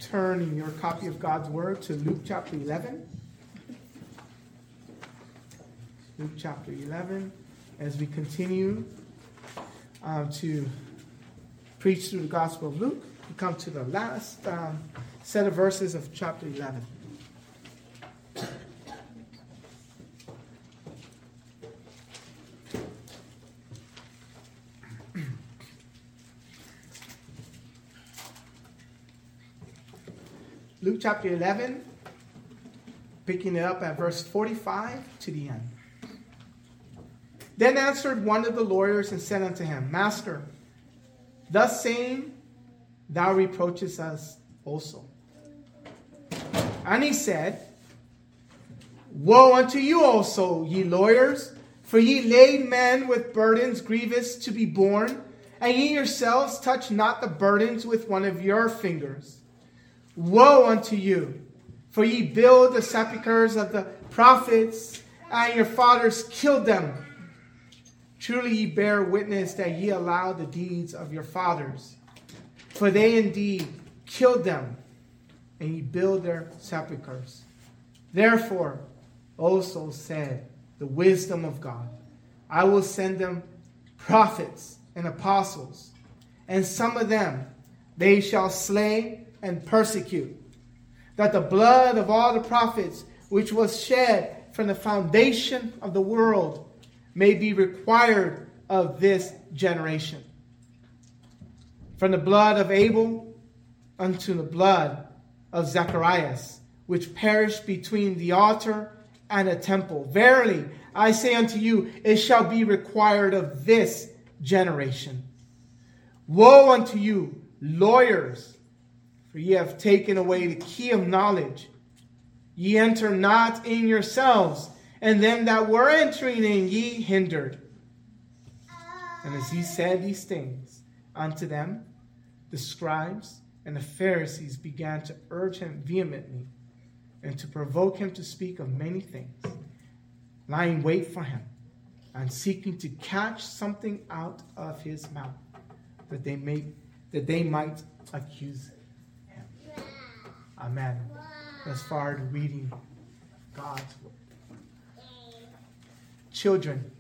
turn in your copy of God's Word to Luke chapter 11. Luke chapter 11, as we continue to preach through the Gospel of Luke. We come to the last set of verses of chapter 11. Luke chapter 11, picking it up at verse 45 to the end. Then answered one of the lawyers and said unto him, Master, thus saying, thou reproachest us also. And he said, Woe unto you also, ye lawyers, for ye lade men with burdens grievous to be borne, and ye yourselves touch not the burdens with one of your fingers. Woe unto you, for ye build the sepulchres of the prophets, and your fathers killed them. Truly ye bear witness that ye allow the deeds of your fathers. For they indeed killed them, and ye build their sepulchres. Therefore also said the wisdom of God, I will send them prophets and apostles, and some of them they shall slay and persecute, that the blood of all the prophets which was shed from the foundation of the world may be required of this generation. From the blood of Abel unto the blood of Zacharias, which perished between the altar and the temple. Verily, I say unto you, it shall be required of this generation. Woe unto you, lawyers, for ye have taken away the key of knowledge. Ye enter not in yourselves, and them that were entering in ye hindered. And as he said these things unto them, the scribes and the Pharisees began to urge him vehemently, and to provoke him to speak of many things, lying wait for him, and seeking to catch something out of his mouth, that they might accuse him. Amen. As far as reading God's word. Children,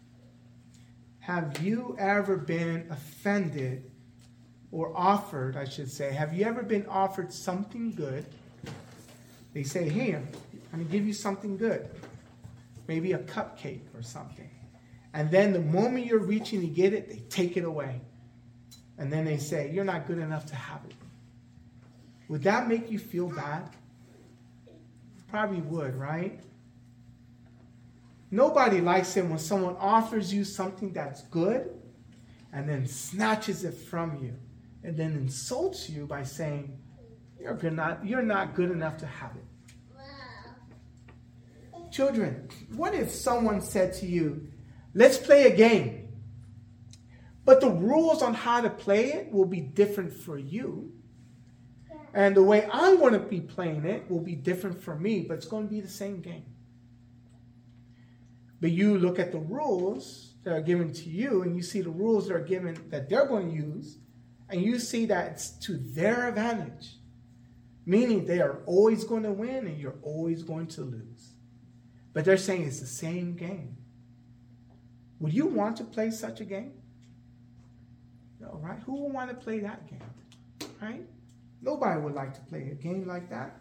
have you ever been offended or offered, I should say, have you ever been offered something good? They say, hey, I'm going to give you something good. Maybe a cupcake or something. And then the moment you're reaching to get it, they take it away. And then they say, you're not good enough to have it. Would that make you feel bad? Probably would, right? Nobody likes it when someone offers you something that's good and then snatches it from you and then insults you by saying, you're not good enough to have it. Children, what if someone said to you, let's play a game, but the rules on how to play it will be different for you, and the way I'm going to be playing it will be different for me, but it's going to be the same game. But you look at the rules that are given to you, and you see the rules that are given that they're going to use, and you see that it's to their advantage. Meaning they are always going to win and you're always going to lose. But they're saying it's the same game. Would you want to play such a game? No, right? Who would want to play that game? Right? Nobody would like to play a game like that.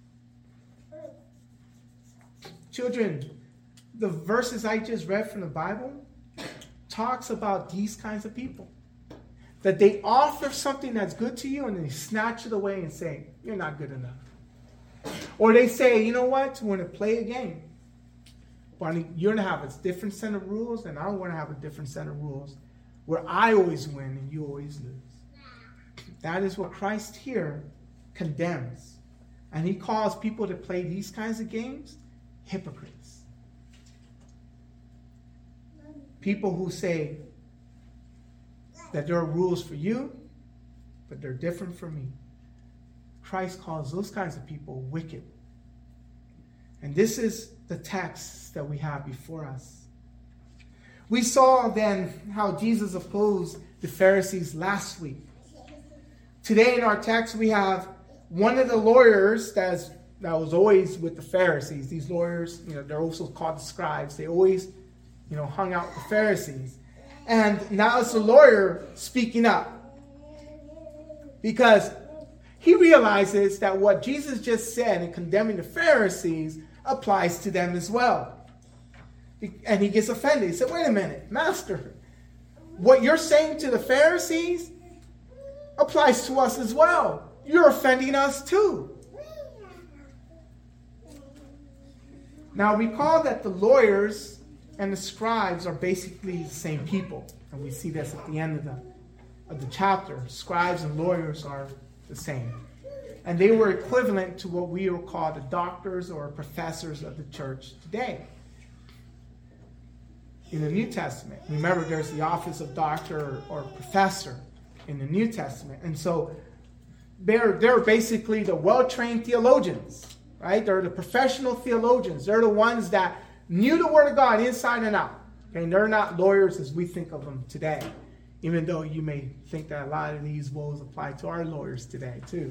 Children, the verses I just read from the Bible talks about these kinds of people. That they offer something that's good to you and they snatch it away and say, you're not good enough. Or they say, you know what, we're going to play a game. But you're going to have a different set of rules and I'm going to have a different set of rules where I always win and you always lose. That is what Christ here condemns. And he calls people to play these kinds of games hypocrites. People who say that there are rules for you, but they're different for me. Christ calls those kinds of people wicked. And this is the text that we have before us. We saw then how Jesus opposed the Pharisees last week. Today in our text we have one of the lawyers that was always with the Pharisees, these lawyers, they're also called the scribes. They always, hung out with the Pharisees. And now it's the lawyer speaking up. Because he realizes that what Jesus just said in condemning the Pharisees applies to them as well. And he gets offended. He said, wait a minute, Master, what you're saying to the Pharisees applies to us as well. You're offending us too. Now recall that the lawyers and the scribes are basically the same people. And we see this at the end of the chapter. Scribes and lawyers are the same. And they were equivalent to what we will call the doctors or professors of the church today. In the New Testament, remember there's the office of doctor or professor in the New Testament. And so they're basically the well-trained theologians, right? They're the professional theologians. They're the ones that knew the Word of God inside and out. Okay? They're not lawyers as we think of them today, even though you may think that a lot of these woes apply to our lawyers today too.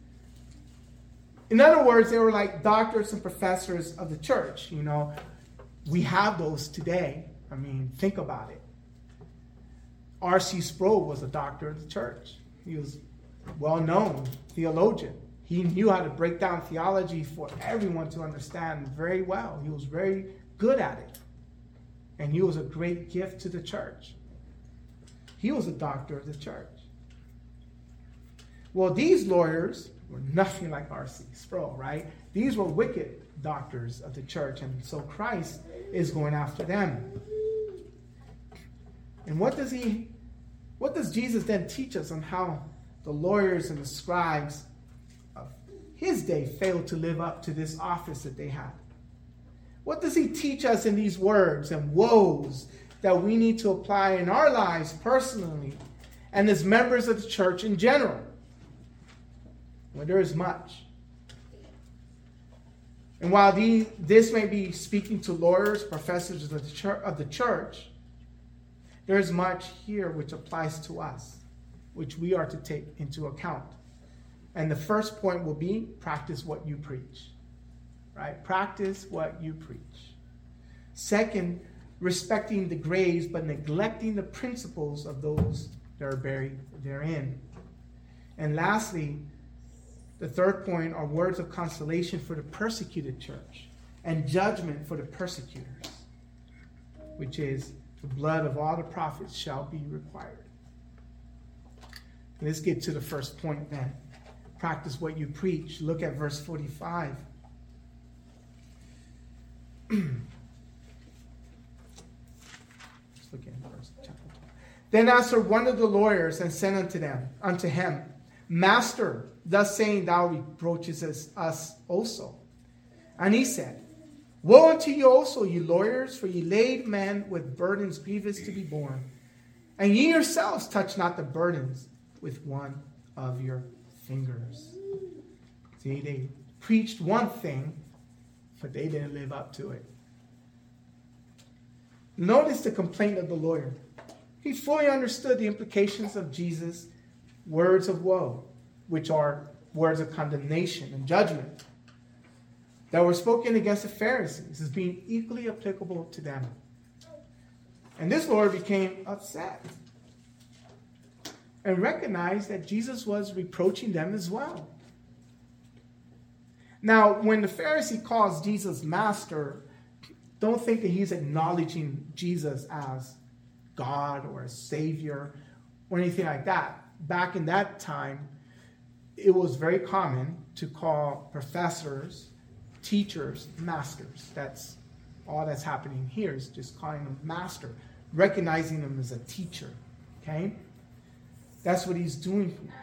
In other words, they were like doctors and professors of the church. We have those today. I mean, think about it. R.C. Sproul was a doctor of the church. He was a well-known theologian. He knew how to break down theology for everyone to understand very well. He was very good at it. And he was a great gift to the church. He was a doctor of the church. Well, these lawyers were nothing like R.C. Sproul, right? These were wicked doctors of the church, and so Christ is going after them. And what does Jesus then teach us on how the lawyers and the scribes of his day failed to live up to this office that they had? What does he teach us in these words and woes that we need to apply in our lives personally and as members of the church in general? Well, there is much. And while this may be speaking to lawyers, professors of the church, there is much here which applies to us, which we are to take into account. And the first point will be practice what you preach. Right? Practice what you preach. Second, respecting the graves but neglecting the principles of those that are buried therein. And lastly, the third point are words of consolation for the persecuted church and judgment for the persecutors, which is the blood of all the prophets shall be required. Let's get to the first point then. Practice what you preach. Look at verse 45. Let's look at verse chapter 12. Then answered one of the lawyers and said unto him, Master, thus saying thou reproachest us also. And he said, Woe unto you also, ye lawyers, for ye laid men with burdens grievous to be borne, and ye yourselves touch not the burdens with one of your fingers. See, they preached one thing, but they didn't live up to it. Notice the complaint of the lawyer. He fully understood the implications of Jesus' words of woe, which are words of condemnation and judgment, that were spoken against the Pharisees as being equally applicable to them. And this lawyer became upset and recognized that Jesus was reproaching them as well. Now, when the Pharisee calls Jesus master, don't think that he's acknowledging Jesus as God or as Savior or anything like that. Back in that time, it was very common to call professors, teachers, masters. That's all that's happening here, is just calling them master, recognizing them as a teacher. Okay? That's what he's doing here.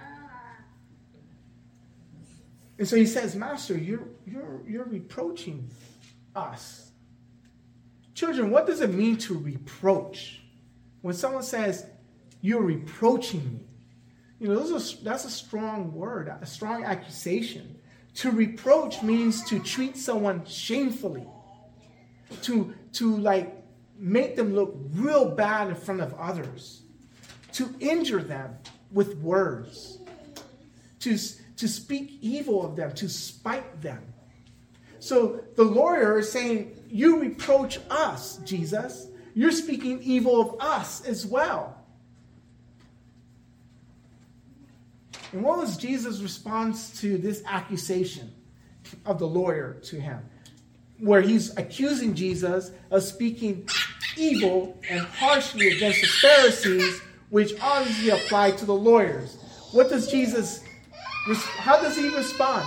And so he says, Master, you're reproaching us. Children, what does it mean to reproach? When someone says, you're reproaching me, that's a strong word, a strong accusation. To reproach means to treat someone shamefully, to make them look real bad in front of others, to injure them with words, to to speak evil of them, to spite them. So the lawyer is saying, you reproach us, Jesus. You're speaking evil of us as well. And what was Jesus' response to this accusation of the lawyer to him? Where he's accusing Jesus of speaking evil and harshly against the Pharisees, which obviously applied to the lawyers. What does Jesus, how does he respond?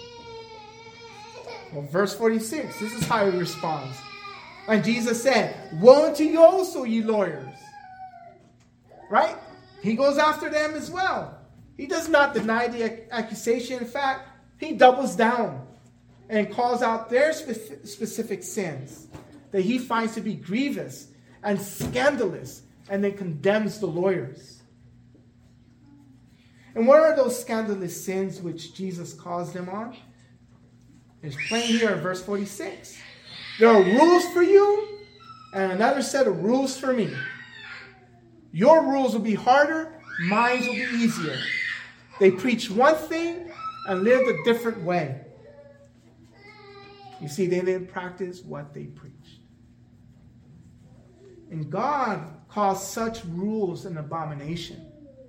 Well, verse 46, this is how he responds. And Jesus said, woe unto you also, ye lawyers. Right? He goes after them as well. He does not deny the accusation. In fact, he doubles down and calls out their specific sins that he finds to be grievous and scandalous, and then condemns the lawyers. And what are those scandalous sins which Jesus calls them on? It's plain here in verse 46. There are rules for you and another set of rules for me. Your rules will be harder, mine will be easier. They preach one thing and lived a different way. You see, they didn't practice what they preached. And God calls such rules an abomination.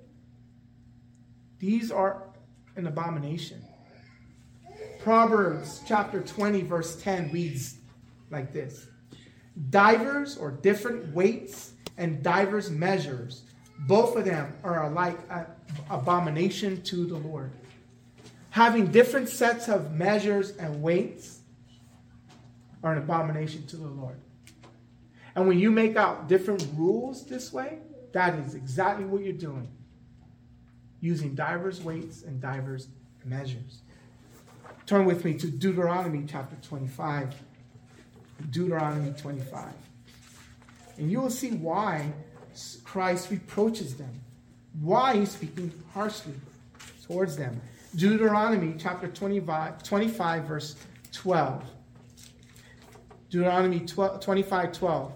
These are an abomination. Proverbs chapter 20, verse 10 reads like this. Divers, or different weights, and divers measures, both of them are alike an abomination to the Lord. Having different sets of measures and weights are an abomination to the Lord. And when you make out different rules this way, that is exactly what you're doing. Using divers weights and divers measures. Turn with me to Deuteronomy chapter 25. Deuteronomy 25. And you will see why Christ reproaches them. Why he's speaking harshly towards them. Deuteronomy chapter 25 verse 12. Deuteronomy 25:12.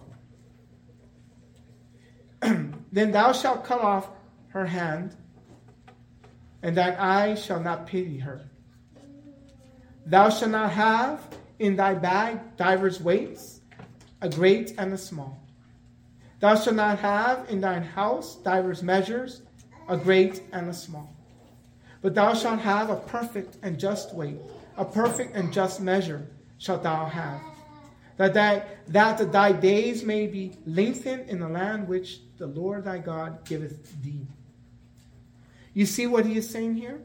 Then thou shalt cut off her hand, and thine eye shall not pity her. Thou shalt not have in thy bag divers weights, a great and a small. Thou shalt not have in thine house divers measures, a great and a small. But thou shalt have a perfect and just weight, a perfect and just measure shalt thou have. That thy days may be lengthened in the land which the Lord thy God giveth thee. You see what he is saying here?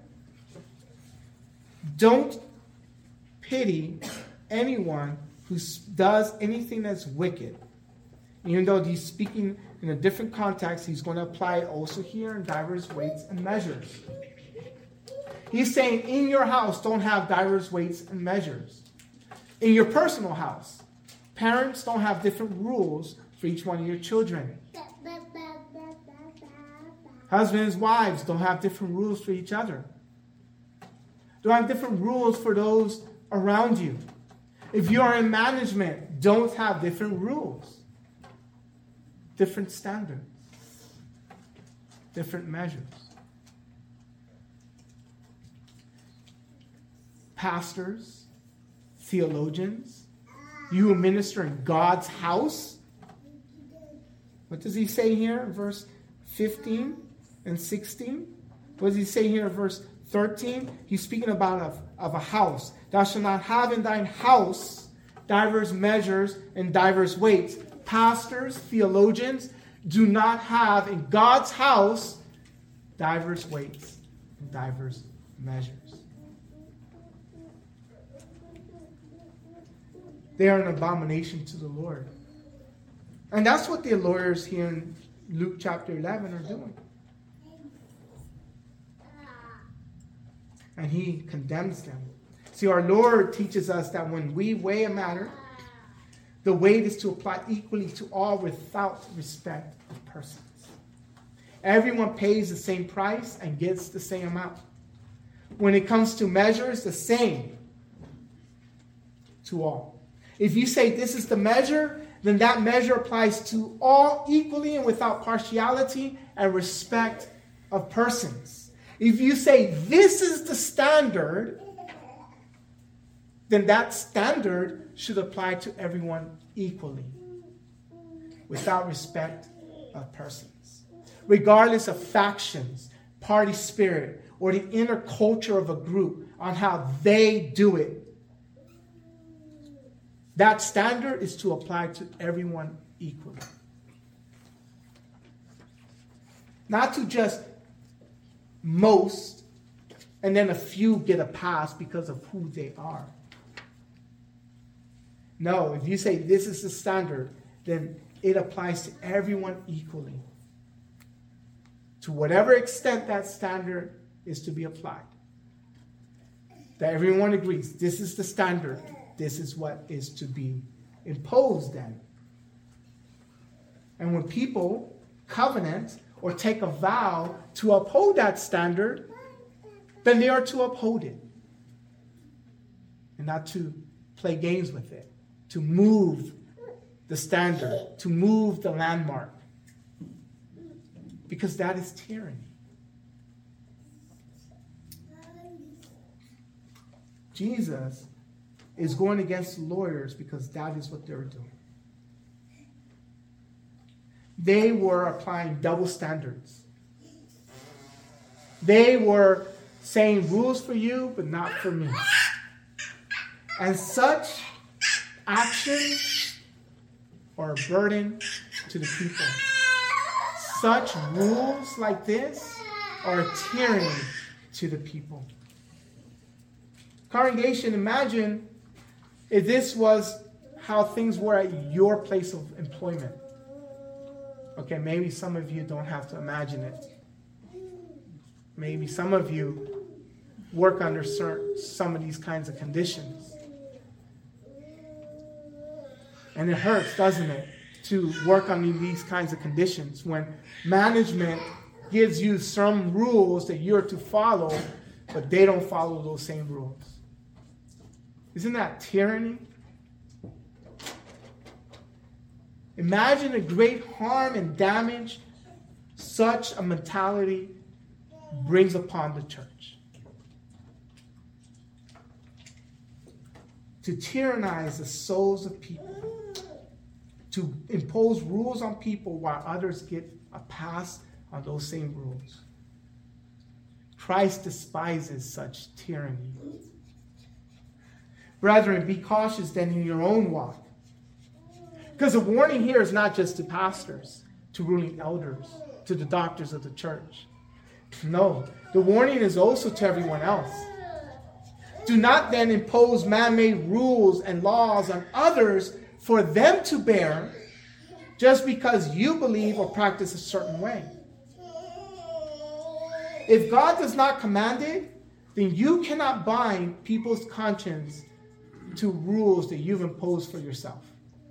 Don't pity anyone who does anything that's wicked. Even though he's speaking in a different context, he's going to apply it also here in divers weights and measures. He's saying in your house, don't have divers weights and measures. In your personal house, parents don't have different rules for each one of your children. Husbands, wives don't have different rules for each other. Don't have different rules for those around you. If you are in management, don't have different rules. Different standards. Different measures. Pastors, theologians, you who minister in God's house. What does he say here in verse 15 and 16? What does he say here in verse 13? He's speaking about of a house. Thou shalt not have in thine house divers measures and divers weights. Pastors, theologians, do not have in God's house divers weights and divers measures. They are an abomination to the Lord. And that's what the lawyers here in Luke chapter 11 are doing. And he condemns them. See, our Lord teaches us that when we weigh a matter, the weight is to apply equally to all without respect of persons. Everyone pays the same price and gets the same amount. When it comes to measures, the same to all. If you say this is the measure, then that measure applies to all equally and without partiality and respect of persons. If you say this is the standard, then that standard should apply to everyone equally, without respect of persons, regardless of factions, party spirit, or the inner culture of a group on how they do it. That standard is to apply to everyone equally. Not to just most, and then a few get a pass because of who they are. No, if you say this is the standard, then it applies to everyone equally. To whatever extent that standard is to be applied. That everyone agrees, this is the standard. This is what is to be imposed then. And when people covenant or take a vow to uphold that standard, then they are to uphold it. And not to play games with it. To move the standard. To move the landmark. Because that is tyranny. Jesus is going against lawyers because that is what they're doing. They were applying double standards. They were saying rules for you, but not for me. And such actions are a burden to the people. Such rules like this are a tyranny to the people. Congregation, imagine if this was how things were at your place of employment. Okay, maybe some of you don't have to imagine it. Maybe some of you work under some of these kinds of conditions. And it hurts, doesn't it, to work under these kinds of conditions when management gives you some rules that you're to follow, but they don't follow those same rules. Isn't that tyranny? Imagine the great harm and damage such a mentality brings upon the church. To tyrannize the souls of people. To impose rules on people while others get a pass on those same rules. Christ despises such tyranny. Brethren, be cautious then in your own walk. Because the warning here is not just to pastors, to ruling elders, to the doctors of the church. No, the warning is also to everyone else. Do not then impose man-made rules and laws on others for them to bear just because you believe or practice a certain way. If God does not command it, then you cannot bind people's conscience to rules that you've imposed for yourself.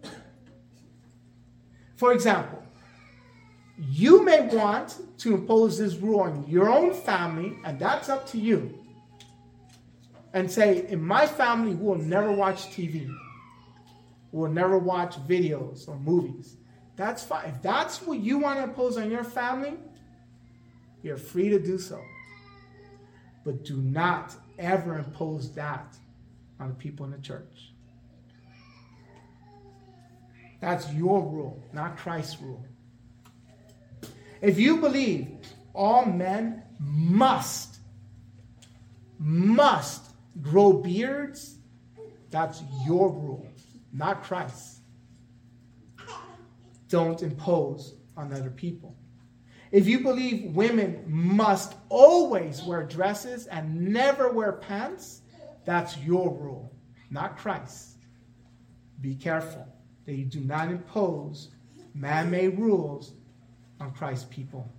For example, you may want to impose this rule on your own family, and that's up to you. And say, in my family, we'll never watch TV. We'll never watch videos or movies. That's fine. If that's what you want to impose on your family, you're free to do so. But do not ever impose that on the people in the church. That's your rule, not Christ's rule. If you believe all men must grow beards, that's your rule, not Christ's. Don't impose on other people. If you believe women must always wear dresses and never wear pants, that's your rule, not Christ's. Be careful that you do not impose man-made rules on Christ's people.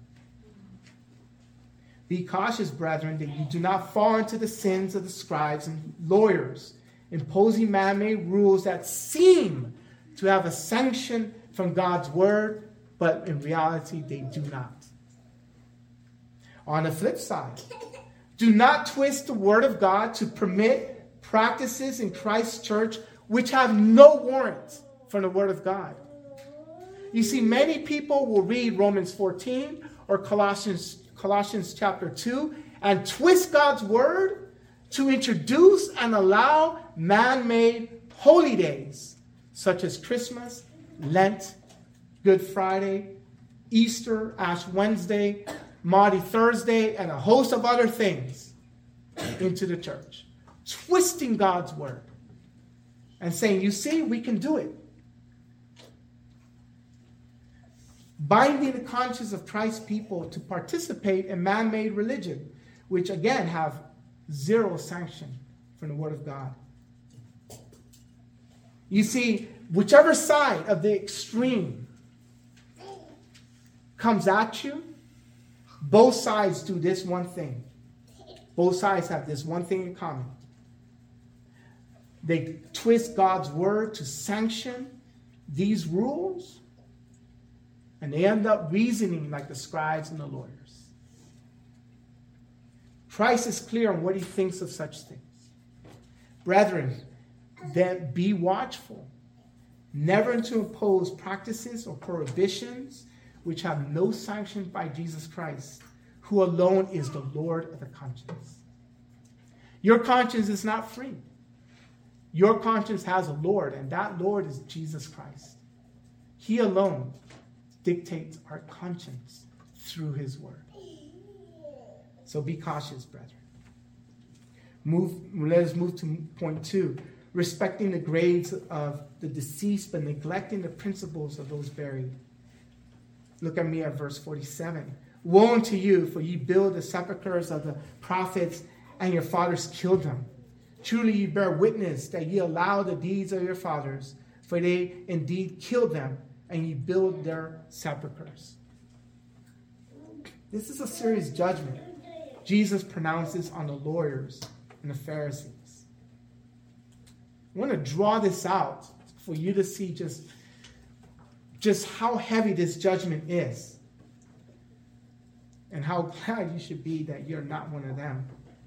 Be cautious, brethren, that you do not fall into the sins of the scribes and lawyers, imposing man-made rules that seem to have a sanction from God's word, but in reality they do not. On the flip side, do not twist the word of God to permit practices in Christ's church which have no warrant from the word of God. You see, many people will read Romans 14 or Colossians chapter 2 and twist God's word to introduce and allow man-made holy days such as Christmas, Lent, Good Friday, Easter, Ash Wednesday, Maundy Thursday, and a host of other things into the church. Twisting God's word and saying, you see, we can do it. Binding the conscience of Christ's people to participate in man-made religion, which again have zero sanction from the word of God. You see, whichever side of the extreme comes at you, both sides do this one thing. Both sides have this one thing in common. They twist God's word to sanction these rules, and they end up reasoning like the scribes and the lawyers. Christ is clear on what he thinks of such things. Brethren, then be watchful, never to impose practices or prohibitions which have no sanction by Jesus Christ, who alone is the Lord of the conscience. Your conscience is not free. Your conscience has a Lord, and that Lord is Jesus Christ. He alone dictates our conscience through his word. So be cautious, brethren. Let us move to point 2. Respecting the graves of the deceased, but neglecting the principles of those buried. Look at me at verse 47. Woe unto you, for ye build the sepulchres of the prophets, and your fathers killed them. Truly ye bear witness that ye allow the deeds of your fathers, for they indeed killed them, and ye build their sepulchres. This is a serious judgment Jesus pronounces on the lawyers and the Pharisees. I want to draw this out for you to see just how heavy this judgment is, and how glad you should be that you're not one of them.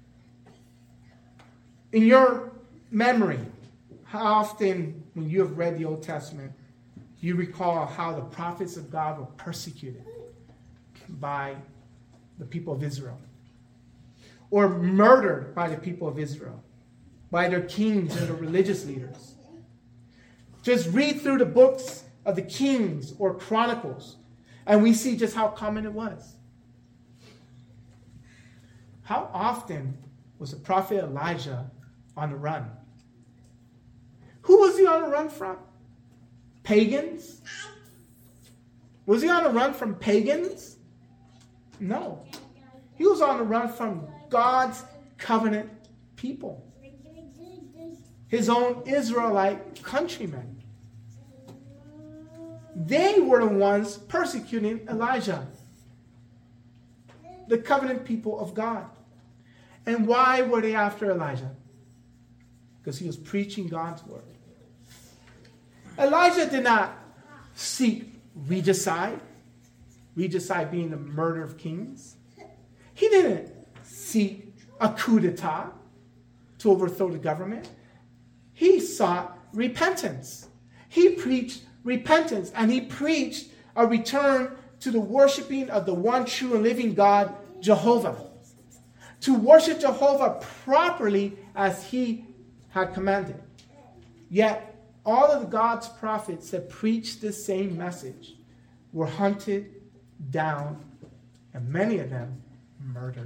In your memory, how often when you have read the Old Testament, you recall how the prophets of God were persecuted by the people of Israel, or murdered by the people of Israel, by their kings and their religious leaders? Just read through the books of the Kings or Chronicles, and we see just how common it was. How often was the prophet Elijah on the run? Who was he on the run from? Pagans? Was he on the run from pagans? No. He was on the run from God's covenant people. His own Israelite countrymen. They were the ones persecuting Elijah, the covenant people of God. And why were they after Elijah? Because he was preaching God's word. Elijah did not seek regicide being the murder of kings. He didn't seek a coup d'etat to overthrow the government. He sought repentance. He preached repentance, and he preached a return to the worshiping of the one true and living God, Jehovah. To worship Jehovah properly as he had commanded. Yet, all of God's prophets that preached this same message were hunted down, and many of them murdered.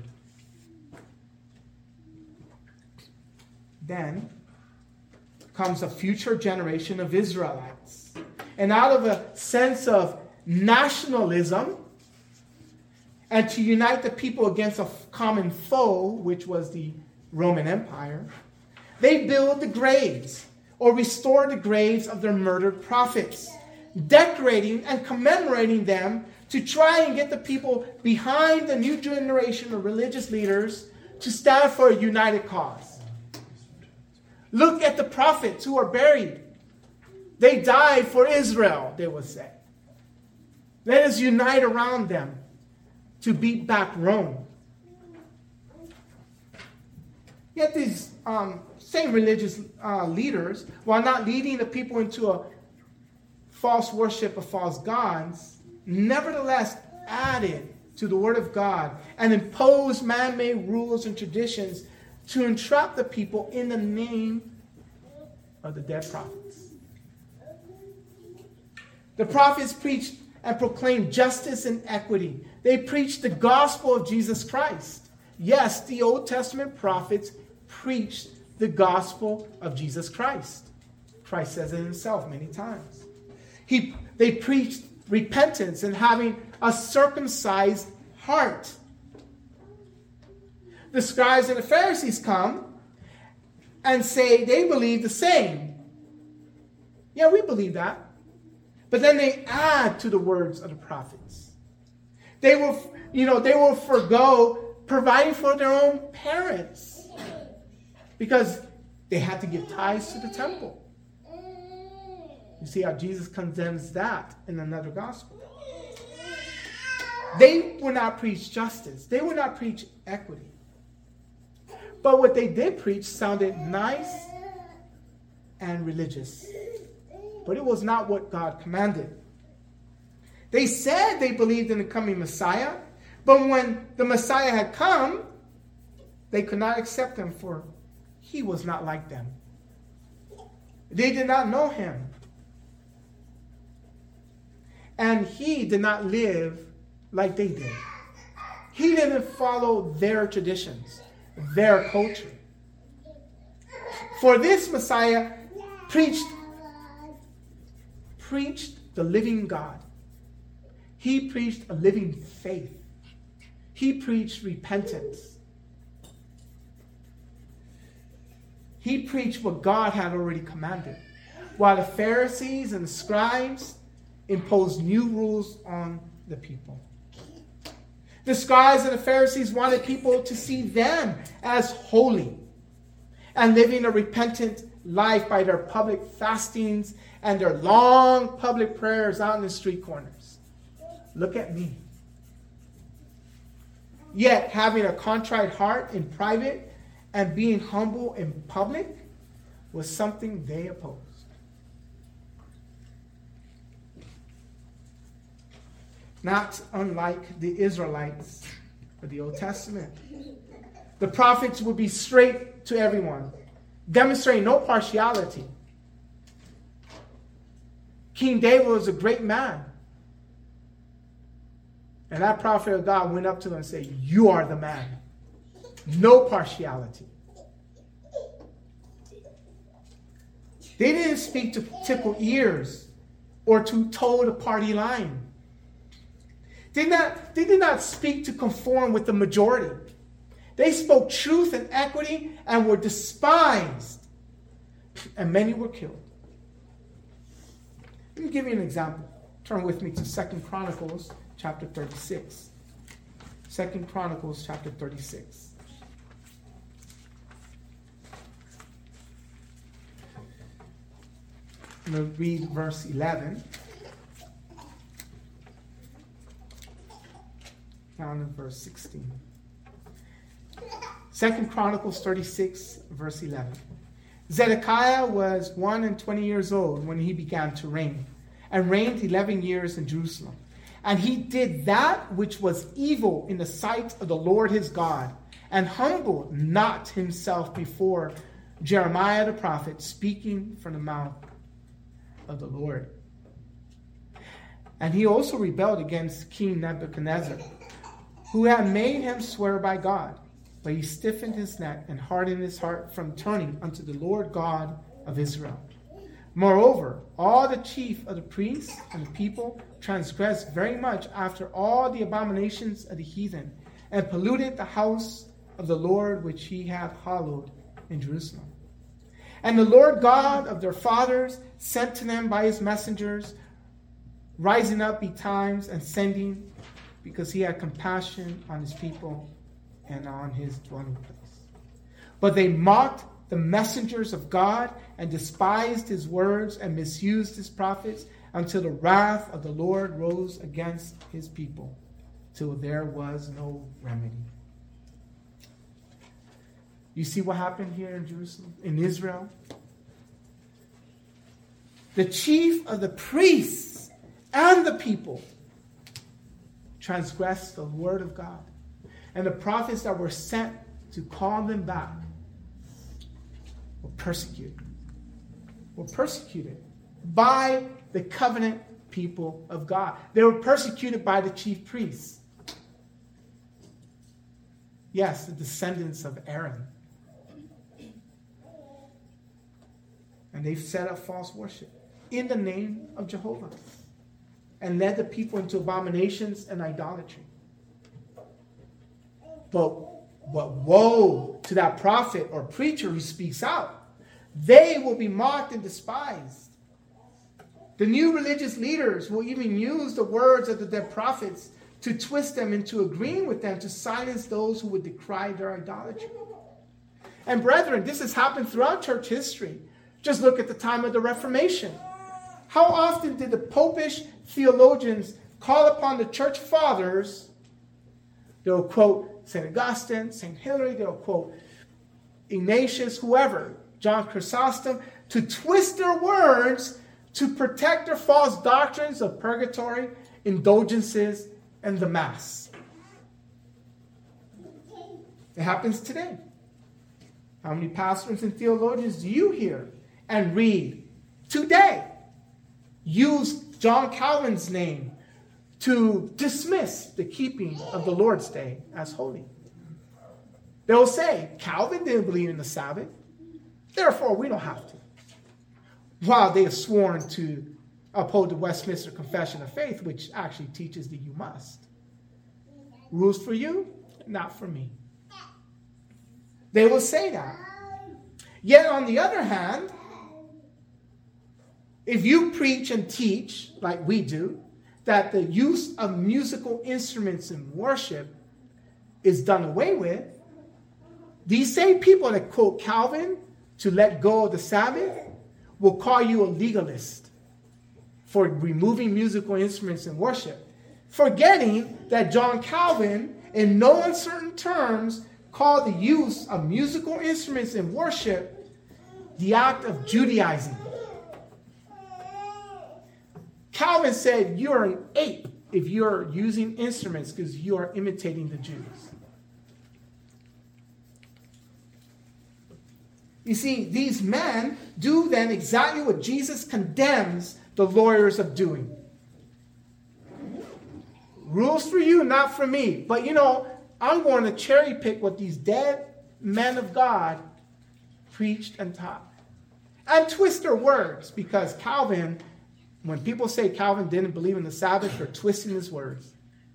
Then comes a future generation of Israelites. And out of a sense of nationalism, and to unite the people against a common foe, which was the Roman Empire, they build the graves, or restore the graves of their murdered prophets, decorating and commemorating them to try and get the people behind the new generation of religious leaders to stand for a united cause. Look at the prophets who are buried. They died for Israel, they would say. Let us unite around them to beat back Rome. Yet these same religious leaders, while not leading the people into a false worship of false gods, nevertheless added to the word of God and impose man-made rules and traditions to entrap the people in the name of the dead prophets. The prophets preached and proclaimed justice and equity. They preached the gospel of Jesus Christ. Yes, the Old Testament prophets preached the gospel of Jesus Christ. Christ says it himself many times. They preached repentance and having a circumcised heart. The scribes and the Pharisees come and say they believe the same. Yeah, we believe that. But then they add to the words of the prophets. They will forgo providing for their own parents because they had to give tithes to the temple. You see how Jesus condemns that in another gospel. They would not preach justice. They would not preach equity. But what they did preach sounded nice and religious. But it was not what God commanded. They said they believed in the coming Messiah, but when the Messiah had come, they could not accept him, for he was not like them. They did not know him. And he did not live like they did. He didn't follow their traditions, their culture. For this Messiah preached the living God. He preached a living faith. He preached repentance. He preached what God had already commanded, while the Pharisees and the scribes imposed new rules on the people. The scribes and the Pharisees wanted people to see them as holy and living a repentant life by their public fastings and their long public prayers out in the street corners. Look at me. Yet having a contrite heart in private and being humble in public was something they opposed. Not unlike the Israelites of the Old Testament. The prophets would be straight to everyone, demonstrating no partiality. King David was a great man. And that prophet of God went up to him and said, "You are the man." No partiality. They didn't speak to tickle ears or to toe the party line. They did not speak to conform with the majority. They spoke truth and equity and were despised. And many were killed. Let me give you an example. Turn with me to 2 Chronicles chapter 36. 2 Chronicles chapter 36. I'm going to read verse 11. Down in verse 16. 2 Chronicles 36, verse 11. Zedekiah was 21 years old when he began to reign, and reigned 11 years in Jerusalem. And he did that which was evil in the sight of the Lord his God, and humbled not himself before Jeremiah the prophet, speaking from the mouth of the Lord. And he also rebelled against King Nebuchadnezzar, who had made him swear by God. But he stiffened his neck and hardened his heart from turning unto the Lord God of Israel. Moreover, all the chief of the priests and the people transgressed very much after all the abominations of the heathen, and polluted the house of the Lord which he had hallowed in Jerusalem. And the Lord God of their fathers sent to them by his messengers, rising up betimes and sending, because he had compassion on his people and on his dwelling place. But they mocked the messengers of God and despised his words and misused his prophets, until the wrath of the Lord rose against his people, till there was no remedy. You see what happened here in Jerusalem, in Israel? The chief of the priests and the people transgressed the word of God. And the prophets that were sent to call them back were persecuted. Were persecuted by the covenant people of God. They were persecuted by the chief priests. Yes, the descendants of Aaron. And they've set up false worship in the name of Jehovah and led the people into abominations and idolatry. But woe to that prophet or preacher who speaks out. They will be mocked and despised. The new religious leaders will even use the words of the dead prophets to twist them into agreeing with them to silence those who would decry their idolatry. And brethren, this has happened throughout church history. Just look at the time of the Reformation. How often did the popish theologians call upon the church fathers? They'll quote St. Augustine, St. Hilary, they'll quote Ignatius, whoever, John Chrysostom, to twist their words to protect their false doctrines of purgatory, indulgences, and the Mass. It happens today. How many pastors and theologians do you hear and read today use John Calvin's name to dismiss the keeping of the Lord's Day as holy? They'll say, Calvin didn't believe in the Sabbath, therefore we don't have to. While they have sworn to uphold the Westminster Confession of Faith, which actually teaches that you must. Rules for you, not for me. They will say that. Yet on the other hand, if you preach and teach, like we do, that the use of musical instruments in worship is done away with, these same people that quote Calvin to let go of the Sabbath will call you a legalist for removing musical instruments in worship, forgetting that John Calvin, in no uncertain terms, called the use of musical instruments in worship the act of Judaizing. Calvin said you're an ape if you're using instruments because you are imitating the Jews. You see, these men do then exactly what Jesus condemns the lawyers of doing. Rules for you, not for me. But I'm going to cherry pick what these dead men of God preached and taught. And twist their words, because Calvin, when people say Calvin didn't believe in the Sabbath, they're twisting his words.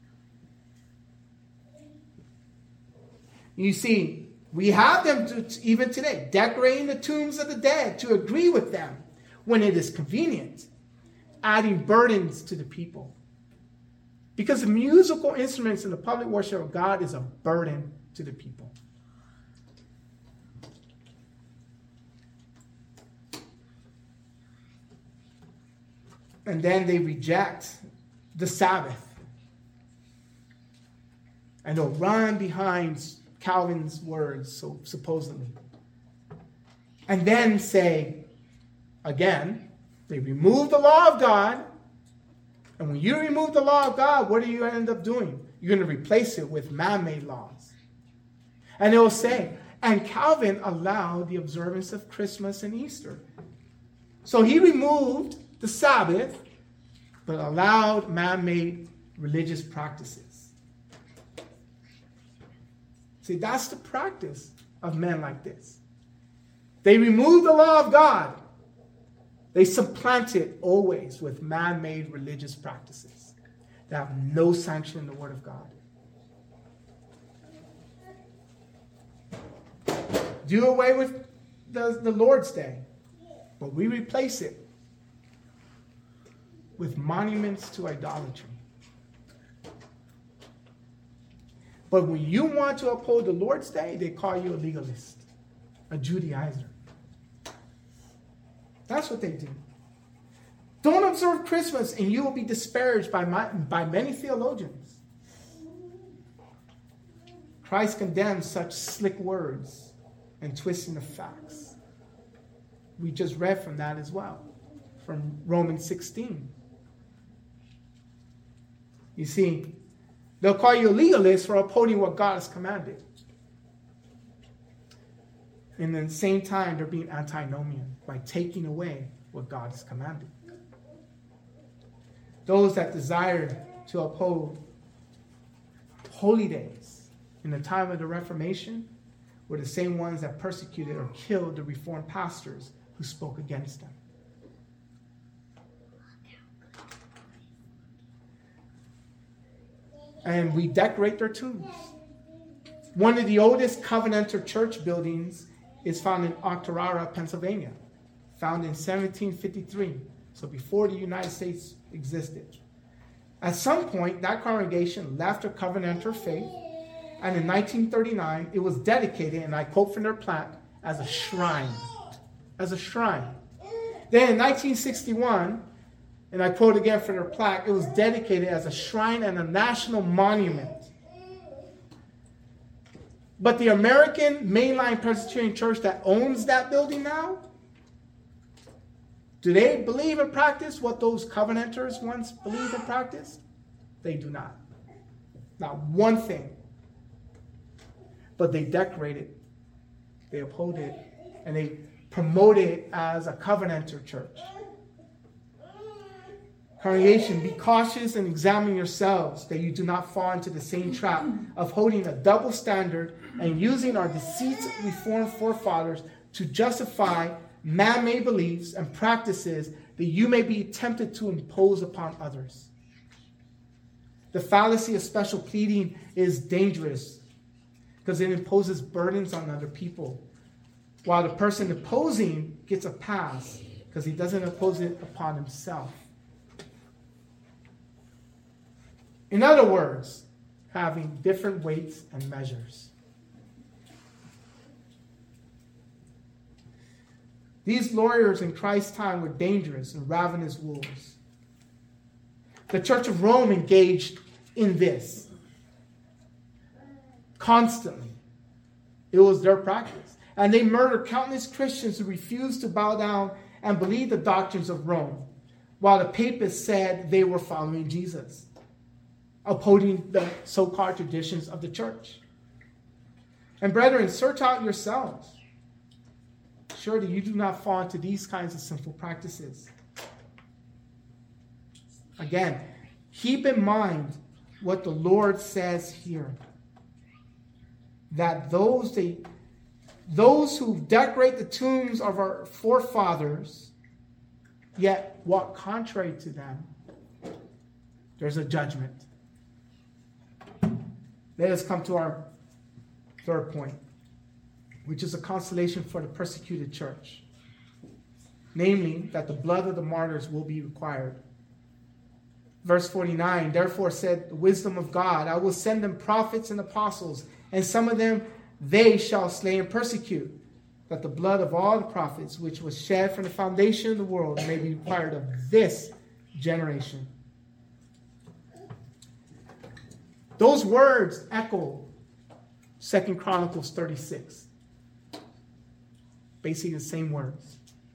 You see, we have them even today, decorating the tombs of the dead to agree with them when it is convenient, adding burdens to the people. Because the musical instruments in the public worship of God is a burden to the people. And then they reject the Sabbath. And they'll run behind Calvin's words, so supposedly. And then say, again, they remove the law of God. And when you remove the law of God, what do you end up doing? You're going to replace it with man-made laws. And they'll say, and Calvin allowed the observance of Christmas and Easter. So he removed the Sabbath, but allowed man-made religious practices. See, that's the practice of men like this. They remove the law of God. They supplant it always with man-made religious practices that have no sanction in the Word of God. Do away with the Lord's Day, but we replace it with monuments to idolatry. But when you want to uphold the Lord's Day, they call you a legalist, a Judaizer. That's what they do. Don't observe Christmas and you will be disparaged by many theologians. Christ condemns such slick words and twisting of facts. We just read from that as well, from Romans 16. You see, They'll call you a legalist for upholding what God has commanded. And at the same time, they're being antinomian by taking away what God has commanded. Those that desire to uphold holy days in the time of the Reformation were the same ones that persecuted or killed the Reformed pastors who spoke against them. And we decorate their tombs. One of the oldest Covenanter church buildings is found in Octorara, Pennsylvania, found in 1753, so before the United States existed. At some point, that congregation left their Covenanter faith, and in 1939, it was dedicated, and I quote from their plaque, as a shrine. As a shrine. Then in 1961, and I quote again from their plaque, it was dedicated as a shrine and a national monument. But the American Mainline Presbyterian Church that owns that building now, do they believe and practice what those Covenanters once believed and practiced? They do not. Not one thing. But they decorate it, they uphold it, and they promote it as a Covenanter church. Congregation, be cautious and examine yourselves that you do not fall into the same trap of holding a double standard and using our deceits of Reformed forefathers to justify man-made beliefs and practices that you may be tempted to impose upon others. The fallacy of special pleading is dangerous because it imposes burdens on other people, while the person opposing gets a pass because he doesn't impose it upon himself. In other words, having different weights and measures. These lawyers in Christ's time were dangerous and ravenous wolves. The Church of Rome engaged in this constantly. It was their practice. And they murdered countless Christians who refused to bow down and believe the doctrines of Rome, while the papists said they were following Jesus, upholding the so-called traditions of the church. And brethren, search out yourselves. Surely you do not fall into these kinds of sinful practices. Again, keep in mind what the Lord says here. That those who decorate the tombs of our forefathers, yet walk contrary to them, there's a judgment. Let us come to our third point, which is a consolation for the persecuted church. Namely, that the blood of the martyrs will be required. Verse 49, therefore said the wisdom of God, I will send them prophets and apostles, and some of them they shall slay and persecute, that the blood of all the prophets, which was shed from the foundation of the world, may be required of this generation. Those words echo 2 Chronicles 36. Basically the same words.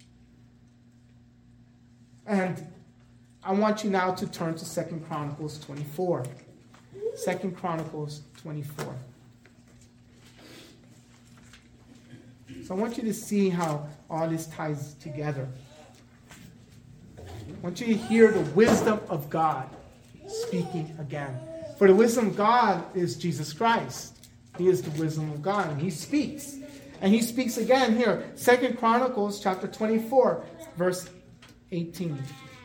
And I want you now to turn to 2 Chronicles 24. 2 Chronicles 24. So I want you to see how all this ties together. I want you to hear the wisdom of God speaking again. For the wisdom of God is Jesus Christ. He is the wisdom of God, and he speaks. And he speaks again here. 2 Chronicles chapter 24, verse 18.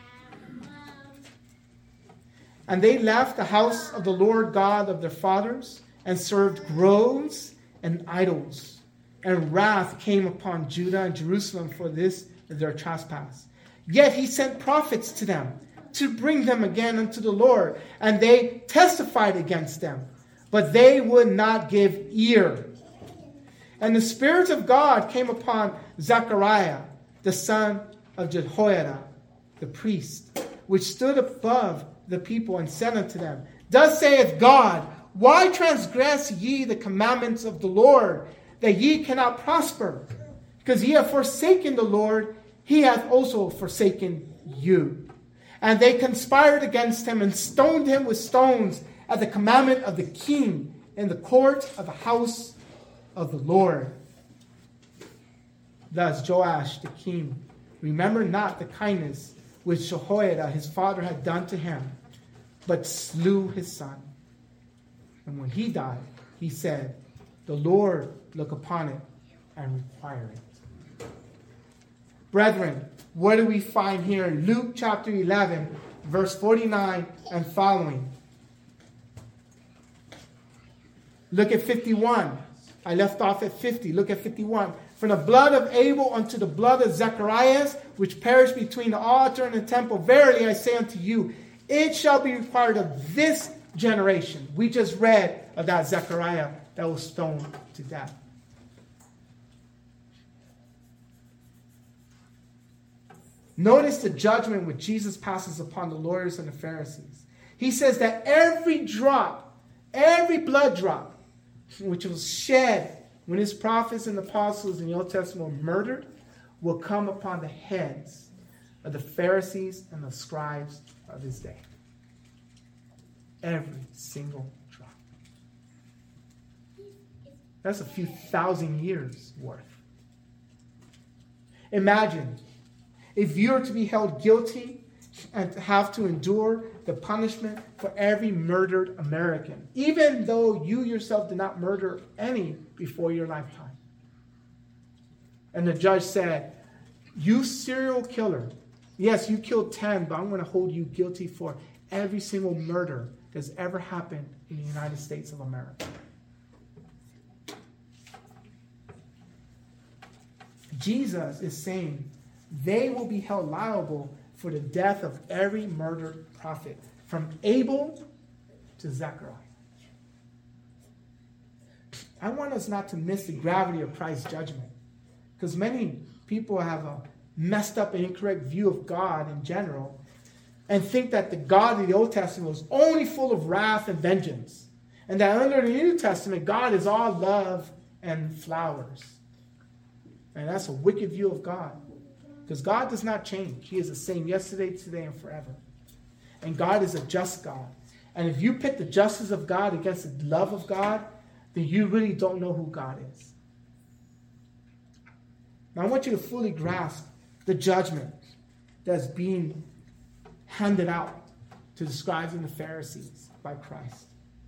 And they left the house of the Lord God of their fathers and served groves and idols. And wrath came upon Judah and Jerusalem for this their trespass. Yet he sent prophets to them to bring them again unto the Lord. And they testified against them. But they would not give ear. And the Spirit of God came upon Zechariah, the son of Jehoiada, the priest, which stood above the people and said unto them, Thus saith God, why transgress ye the commandments of the Lord, that ye cannot prosper? Because ye have forsaken the Lord, he hath also forsaken you. And they conspired against him and stoned him with stones at the commandment of the king in the court of the house of the Lord. Thus Joash the king remembered not the kindness which Jehoiada his father had done to him, but slew his son. And when he died, he said, the Lord look upon it and require it. Brethren, what do we find here in Luke chapter 11, verse 49 and following? Look at 51. I left off at 50. Look at 51. From the blood of Abel unto the blood of Zacharias, which perished between the altar and the temple, verily I say unto you, it shall be required of this generation. We just read of that Zechariah that was stoned to death. Notice the judgment which Jesus passes upon the lawyers and the Pharisees. He says that every drop, every blood drop, which was shed when his prophets and apostles in the Old Testament were murdered, will come upon the heads of the Pharisees and the scribes of his day. Every single drop. That's a few thousand years worth. Imagine if you were to be held guilty and to have to endure the punishment for every murdered American, even though you yourself did not murder any before your lifetime. And the judge said, you serial killer, yes, you killed 10, but I'm going to hold you guilty for every single murder that's ever happened in the United States of America. Jesus is saying they will be held liable for the death of every murdered prophet, from Abel to Zechariah. I want us not to miss the gravity of Christ's judgment, because many people have a messed up and incorrect view of God in general and think that the God of the Old Testament was only full of wrath and vengeance, and that under the New Testament, God is all love and flowers. And that's a wicked view of God. Because God does not change. He is the same yesterday, today, and forever. And God is a just God. And if you pit the justice of God against the love of God, then you really don't know who God is. Now I want you to fully grasp the judgment that's being handed out to the scribes and the Pharisees by Christ.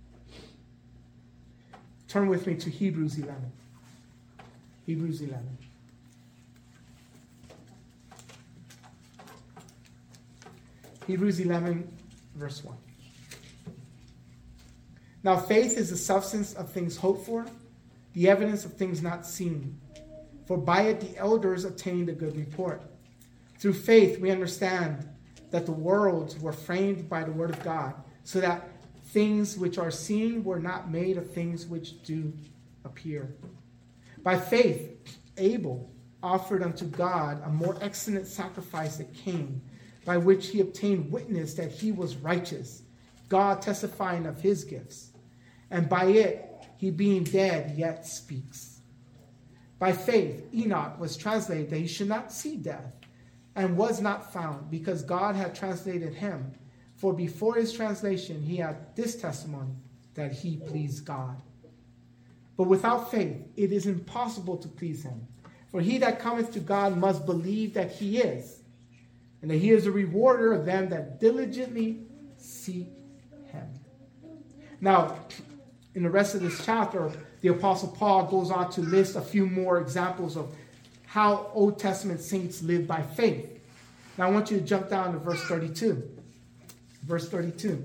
Turn with me to Hebrews 11. Hebrews 11. Hebrews 11, verse 1. Now faith is the substance of things hoped for, the evidence of things not seen. For by it the elders obtained a good report. Through faith we understand that the worlds were framed by the word of God, so that things which are seen were not made of things which do appear. By faith Abel offered unto God a more excellent sacrifice than Cain, by which he obtained witness that he was righteous, God testifying of his gifts. And by it, he being dead yet speaks. By faith, Enoch was translated that he should not see death, and was not found, because God had translated him. For before his translation, he had this testimony, that he pleased God. But without faith, it is impossible to please him. For he that cometh to God must believe that he is, and that he is a rewarder of them that diligently seek him. Now, in the rest of this chapter, the Apostle Paul goes on to list a few more examples of how Old Testament saints live by faith. Now, I want you to jump down to verse 32. Verse 32.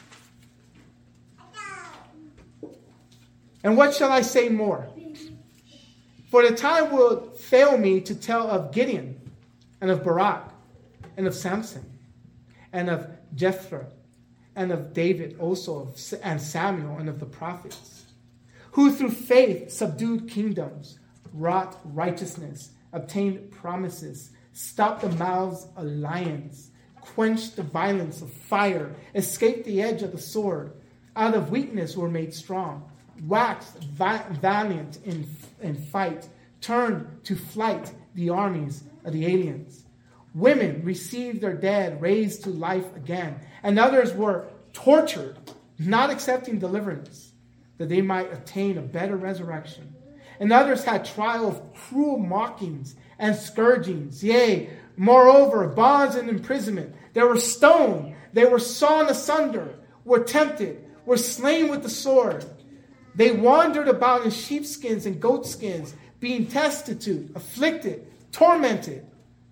And what shall I say more? For the time will fail me to tell of Gideon, and of Barak, and of Samson, and of Jephthah, and of David also, and Samuel, and of the prophets, who through faith subdued kingdoms, wrought righteousness, obtained promises, stopped the mouths of lions, quenched the violence of fire, escaped the edge of the sword, out of weakness were made strong, waxed valiant in fight, turned to flight the armies of the aliens. Women received their dead raised to life again, and others were tortured not accepting deliverance, that they might attain a better resurrection. And others had trial of cruel mockings and scourgings, yea, moreover, bonds and imprisonment. They were stoned, they were sawn asunder, were tempted, were slain with the sword. They wandered about in sheepskins and goatskins, being destitute, afflicted, tormented,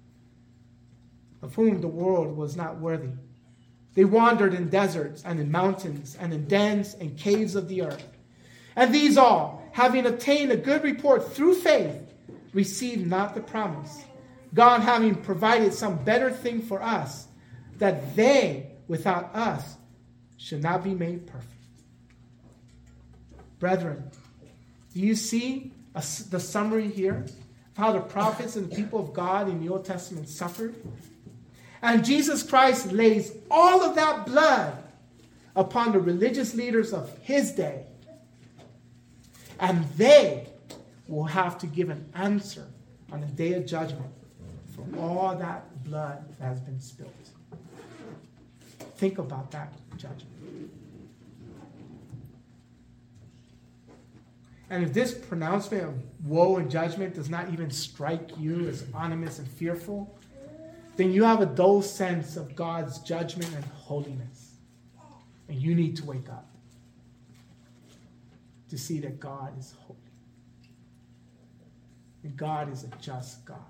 of whom the world was not worthy. They wandered in deserts and in mountains and in dens and caves of the earth. And these all, having obtained a good report through faith, received not the promise, God having provided some better thing for us, that they, without us, should not be made perfect. Brethren, do you see the summary here of how the prophets and the people of God in the Old Testament suffered? And Jesus Christ lays all of that blood upon the religious leaders of his day. And they will have to give an answer on the day of judgment for all that blood that has been spilled. Think about that judgment. And if this pronouncement of woe and judgment does not even strike you as ominous and fearful, then you have a dull sense of God's judgment and holiness. And you need to wake up to see that God is holy. And God is a just God.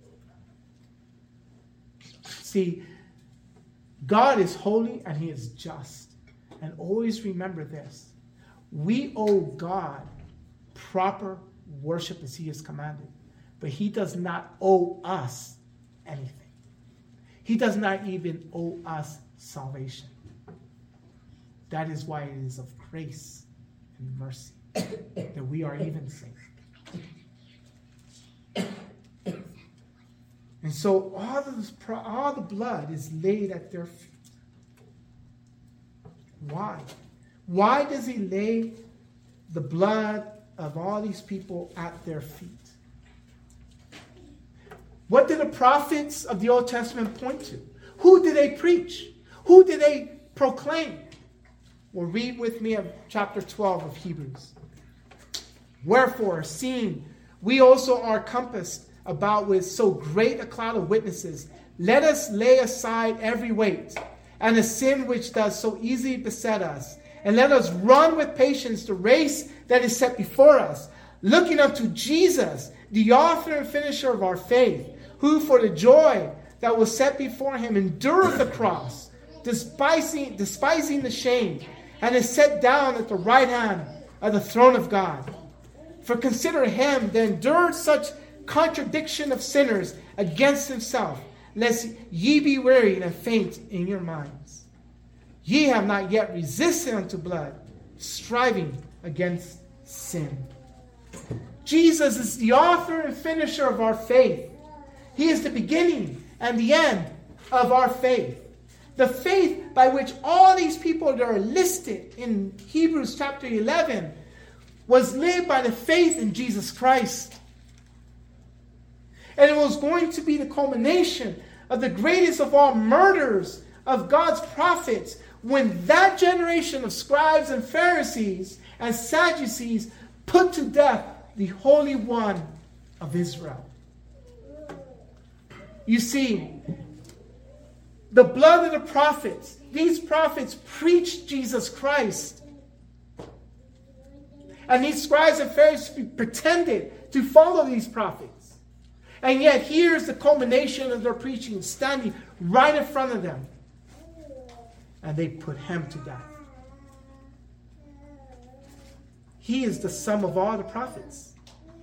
See, God is holy and he is just. And always remember this. We owe God proper worship as he has commanded. But he does not owe us anything. He does not even owe us salvation. That is why it is of grace and mercy that we are even saved. And so all the blood is laid at their feet. Why? Why does he lay the blood of all these people at their feet? What did the prophets of the Old Testament point to? Who did they preach? Who did they proclaim? Well, read with me of chapter 12 of Hebrews. Wherefore, seeing we also are compassed about with so great a cloud of witnesses, let us lay aside every weight and the sin which does so easily beset us, and let us run with patience the race that is set before us, looking unto Jesus, the author and finisher of our faith, who for the joy that was set before him endured the cross, despising the shame, and is set down at the right hand of the throne of God. For consider him that endured such contradiction of sinners against himself, lest ye be wearied and faint in your minds. Ye have not yet resisted unto blood, striving against sin. Jesus is the author and finisher of our faith. He is the beginning and the end of our faith. The faith by which all these people that are listed in Hebrews chapter 11 was lived by the faith in Jesus Christ. And it was going to be the culmination of the greatest of all murders of God's prophets when that generation of scribes and Pharisees and Sadducees put to death the Holy One of Israel. You see, the blood of the prophets, these prophets preached Jesus Christ. And these scribes and Pharisees pretended to follow these prophets. And yet here's the culmination of their preaching standing right in front of them. And they put him to death. He is the sum of all the prophets.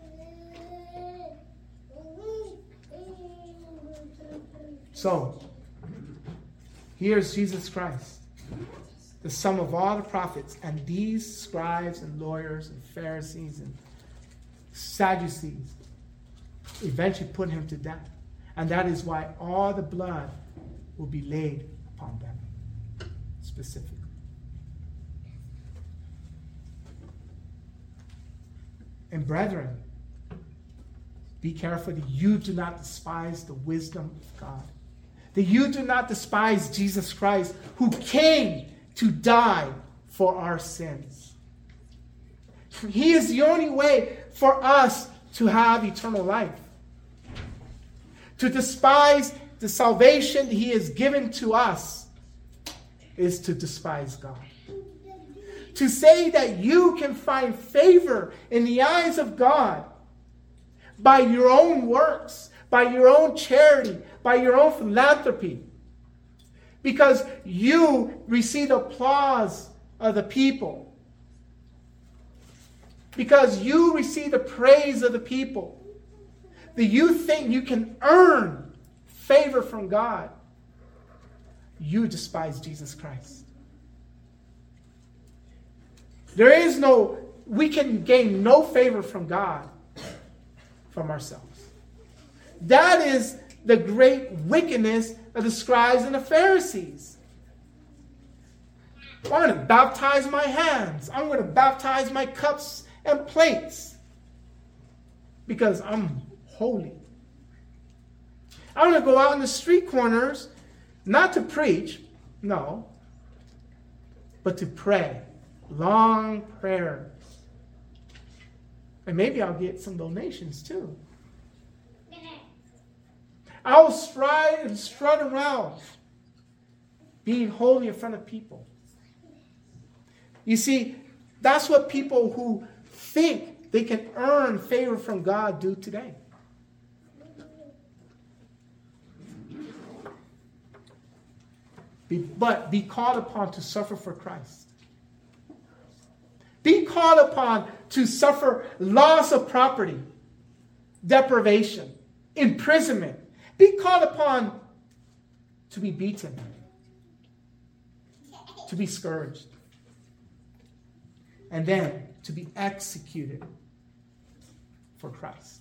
So, here's Jesus Christ, the sum of all the prophets, and these scribes and lawyers and Pharisees and Sadducees eventually put him to death. And that is why all the blood will be laid upon them, specifically. And brethren, be careful that you do not despise the wisdom of God. That you do not despise Jesus Christ, who came to die for our sins. He is the only way for us to have eternal life. To despise the salvation He has given to us is to despise God. To say that you can find favor in the eyes of God by your own works, by your own charity, by your own philanthropy, because you receive applause of the people, because you receive the praise of the people, that you think you can earn favor from God, you despise Jesus Christ. We can gain no favor from God from ourselves. That is the great wickedness of the scribes and the Pharisees. I'm going to baptize my hands. I'm going to baptize my cups and plates because I'm holy. I'm going to go out in the street corners, not to preach, no, but to pray. Long prayers. And maybe I'll get some donations too. I'll stride and strut around being holy in front of people. You see, that's what people who think they can earn favor from God do today. But be called upon to suffer for Christ. Be called upon to suffer loss of property, deprivation, imprisonment. Be called upon to be beaten, to be scourged, and then to be executed for Christ.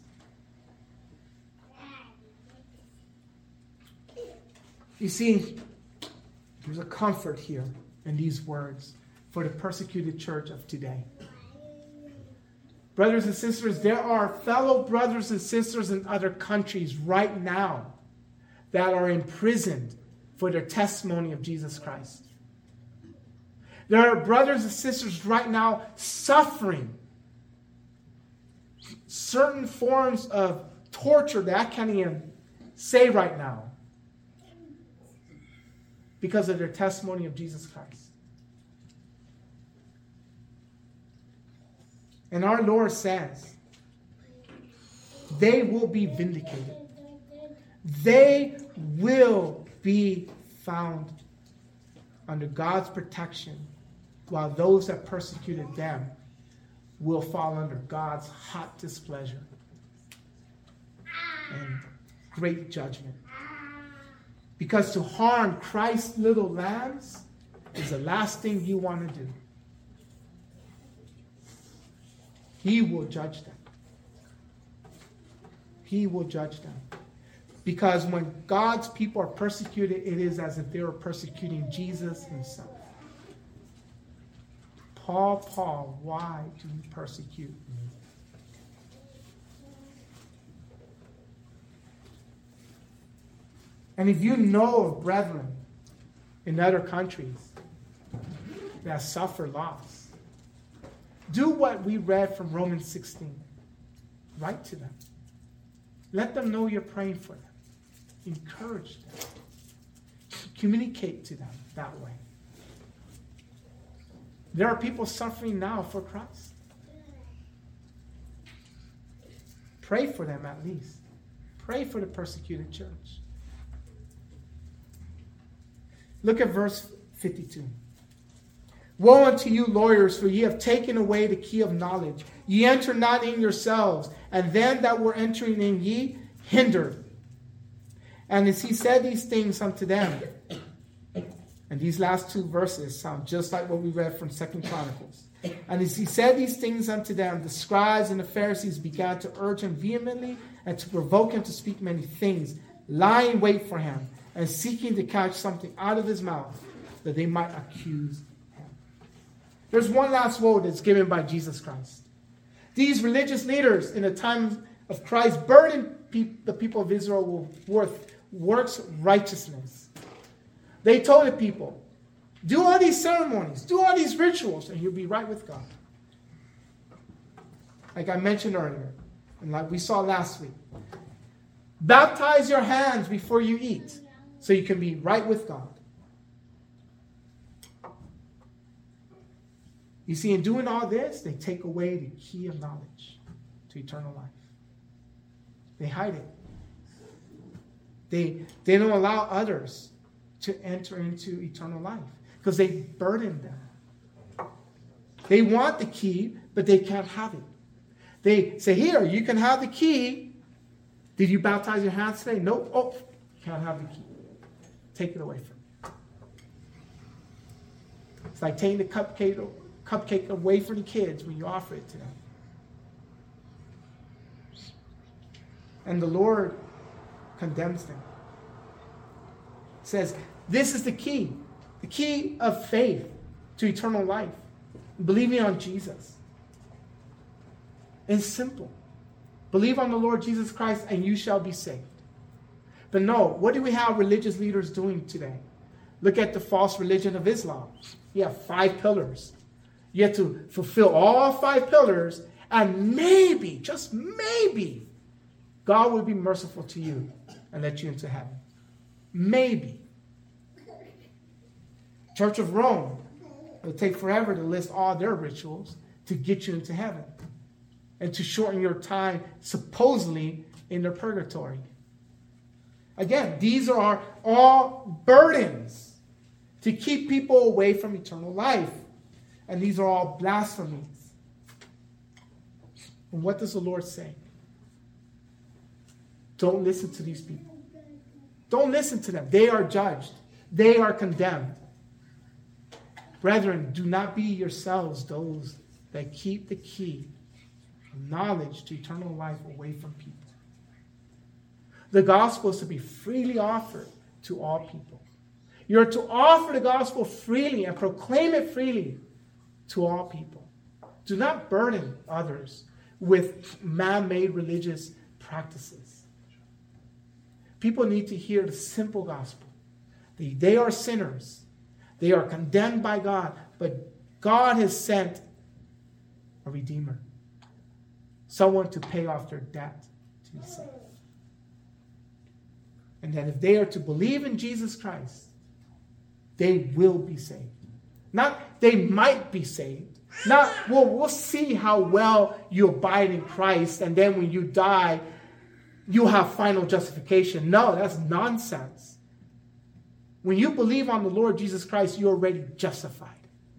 You see, there's a comfort here in these words for the persecuted church of today. Brothers and sisters, there are fellow brothers and sisters in other countries right now that are imprisoned for their testimony of Jesus Christ. There are brothers and sisters right now suffering certain forms of torture that I can't even say right now because of their testimony of Jesus Christ. And our Lord says, they will be vindicated. They will be found under God's protection, while those that persecuted them will fall under God's hot displeasure and great judgment. Because to harm Christ's little lambs is the last thing you want to do. He will judge them. He will judge them. Because when God's people are persecuted, it is as if they were persecuting Jesus himself. Paul, why do you persecute me? And if you know of brethren in other countries that suffer loss, do what we read from Romans 16. Write to them. Let them know you're praying for them. Encourage them. Communicate to them that way. There are people suffering now for Christ. Pray for them at least. Pray for the persecuted church. Look at verse 52. Woe unto you, lawyers, for ye have taken away the key of knowledge. Ye enter not in yourselves, and them that were entering in ye hindered. And as he said these things unto them, and these last two verses sound just like what we read from 2 Chronicles. And as he said these things unto them, the scribes and the Pharisees began to urge him vehemently and to provoke him to speak many things, lying wait for him, and seeking to catch something out of his mouth, that they might accuse him. There's one last woe that's given by Jesus Christ. These religious leaders in the time of Christ burdened the people of Israel with works righteousness. They told the people, Do all these ceremonies. Do all these rituals, and you'll be right with God. Like I mentioned earlier, and like we saw last week. Baptize your hands before you eat, so you can be right with God. You see, in doing all this, they take away the key of knowledge to eternal life. They hide it. They don't allow others to enter into eternal life because they burden them. They want the key, but they can't have it. They say, here, you can have the key. Did you baptize your hands today? Nope. Oh, you can't have the key. Take it away from you. It's like taking the cupcake away from the kids when you offer it to them. And the Lord condemns them. Says, this is the key of faith to eternal life. Believing on Jesus. It's simple. Believe on the Lord Jesus Christ and you shall be saved. But no, what do we have religious leaders doing today? Look at the false religion of Islam. You have 5 pillars. You have to fulfill all 5 pillars, and maybe, just maybe, God will be merciful to you and let you into heaven. Maybe. Church of Rome, it'll take forever to list all their rituals to get you into heaven and to shorten your time, supposedly, in their purgatory. Again, these are all burdens to keep people away from eternal life. And these are all blasphemies. And what does the Lord say? Don't listen to these people. Don't listen to them. They are judged. They are condemned. Brethren, do not be yourselves those that keep the key of knowledge to eternal life away from people. The gospel is to be freely offered to all people. You're to offer the gospel freely and proclaim it freely to all people. Do not burden others with man-made religious practices. People need to hear the simple gospel. They are sinners. They are condemned by God, but God has sent a Redeemer. Someone to pay off their debt to be saved. And that if they are to believe in Jesus Christ, they will be saved. Not they might be saved. Not, well, we'll see how well you abide in Christ, and then when you die, you'll have final justification. No, that's nonsense. When you believe on the Lord Jesus Christ, you're already justified.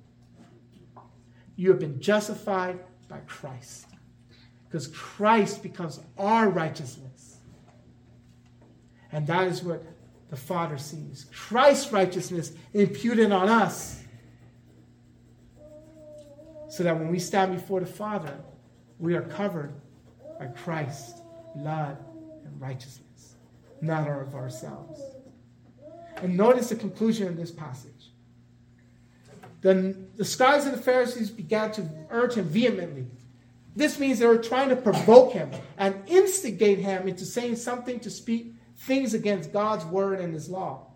You have been justified by Christ. Because Christ becomes our righteousness. And that is what the Father sees. Christ's righteousness imputed on us. So that when we stand before the Father, we are covered by Christ's blood and righteousness, not of ourselves. And notice the conclusion of this passage. The scribes and the Pharisees began to urge him vehemently. This means they were trying to provoke him and instigate him into saying something to speak things against God's word and his law.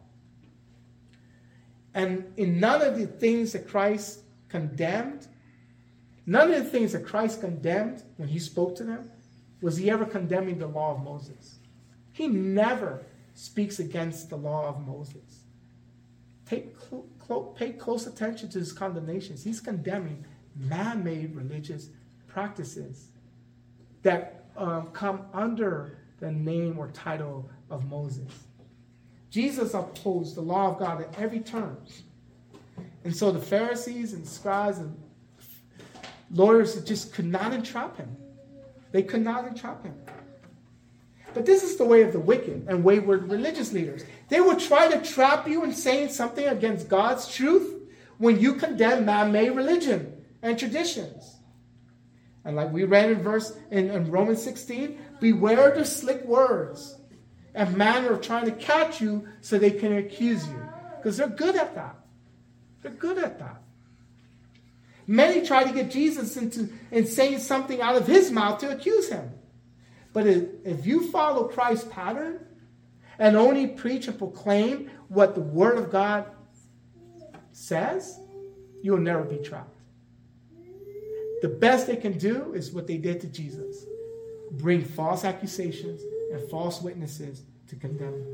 And in none of the things that Christ condemned, when he spoke to them, was he ever condemning the law of Moses. He never speaks against the law of Moses. Pay close attention to his condemnations. He's condemning man-made religious practices that come under the name or title of Moses. Jesus opposed the law of God at every turn. And so the Pharisees and scribes and lawyers just could not entrap him. They could not entrap him. But this is the way of the wicked and wayward religious leaders. They will try to trap you in saying something against God's truth when you condemn man-made religion and traditions. And like we read in Romans 16, beware the slick words and manner of trying to catch you so they can accuse you. Because they're good at that. They're good at that. Many try to get Jesus into saying something out of his mouth to accuse him. But if you follow Christ's pattern and only preach and proclaim what the Word of God says, you'll never be trapped. The best they can do is what they did to Jesus. Bring false accusations and false witnesses to condemn him.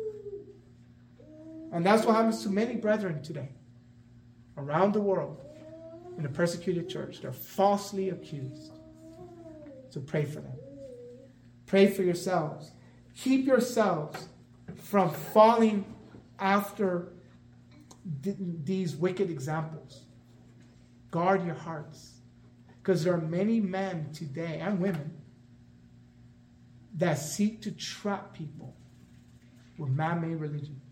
And that's what happens to many brethren today around the world in the persecuted church. They're falsely accused. So pray for them. Pray for yourselves. Keep yourselves from falling after these wicked examples. Guard your hearts. Because there are many men today and women that seek to trap people with man-made religion.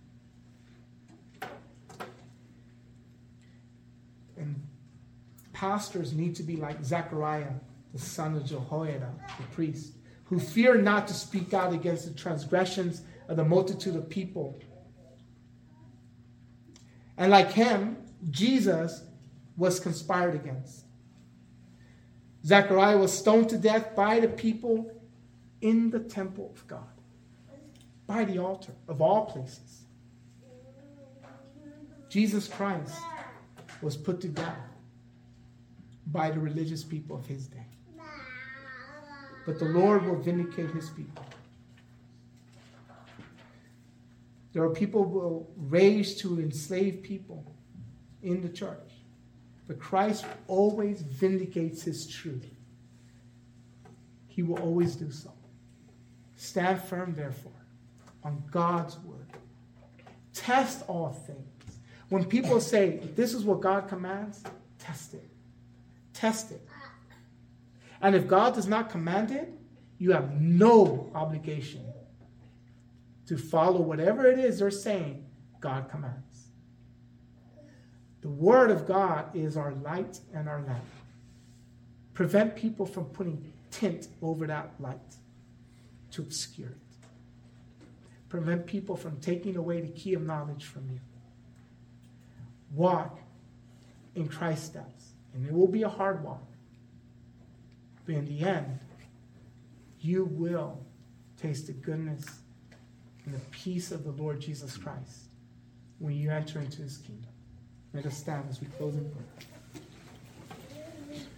And pastors need to be like Zechariah, the son of Jehoiada, the priest, who fear not to speak out against the transgressions of the multitude of people. And like him, Jesus was conspired against. Zechariah was stoned to death by the people in the temple of God, by the altar of all places. Jesus Christ was put to death by the religious people of his day. But the Lord will vindicate his people. There are people who will raise to enslave people in the church. But Christ always vindicates his truth. He will always do so. Stand firm, therefore, on God's word. Test all things. When people say, this is what God commands, test it. Test it. And if God does not command it, you have no obligation to follow whatever it is they're saying God commands. The word of God is our light and our lamp. Prevent people from putting tint over that light to obscure it. Prevent people from taking away the key of knowledge from you. Walk in Christ's steps. And it will be a hard walk. But in the end, you will taste the goodness and the peace of the Lord Jesus Christ when you enter into his kingdom. Let us stand as we close in prayer.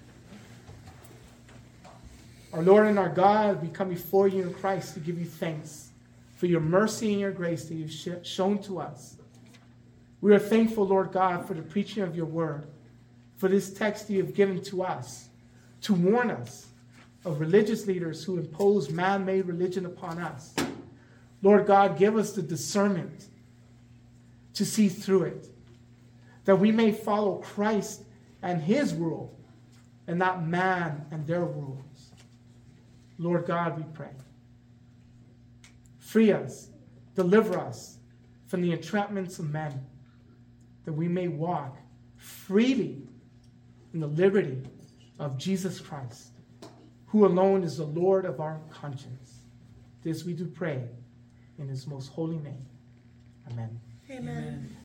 Our Lord and our God, we come before you in Christ to give you thanks for your mercy and your grace that you've shown to us. We are thankful, Lord God, for the preaching of your word, for this text that you have given to us to warn us of religious leaders who impose man-made religion upon us. Lord God, give us the discernment to see through it, that we may follow Christ and his rule and not man and their rules. Lord God, we pray. Free us, deliver us from the entrapments of men, that we may walk freely in the liberty of Jesus Christ, who alone is the Lord of our conscience. This we do pray in his most holy name. Amen. Amen.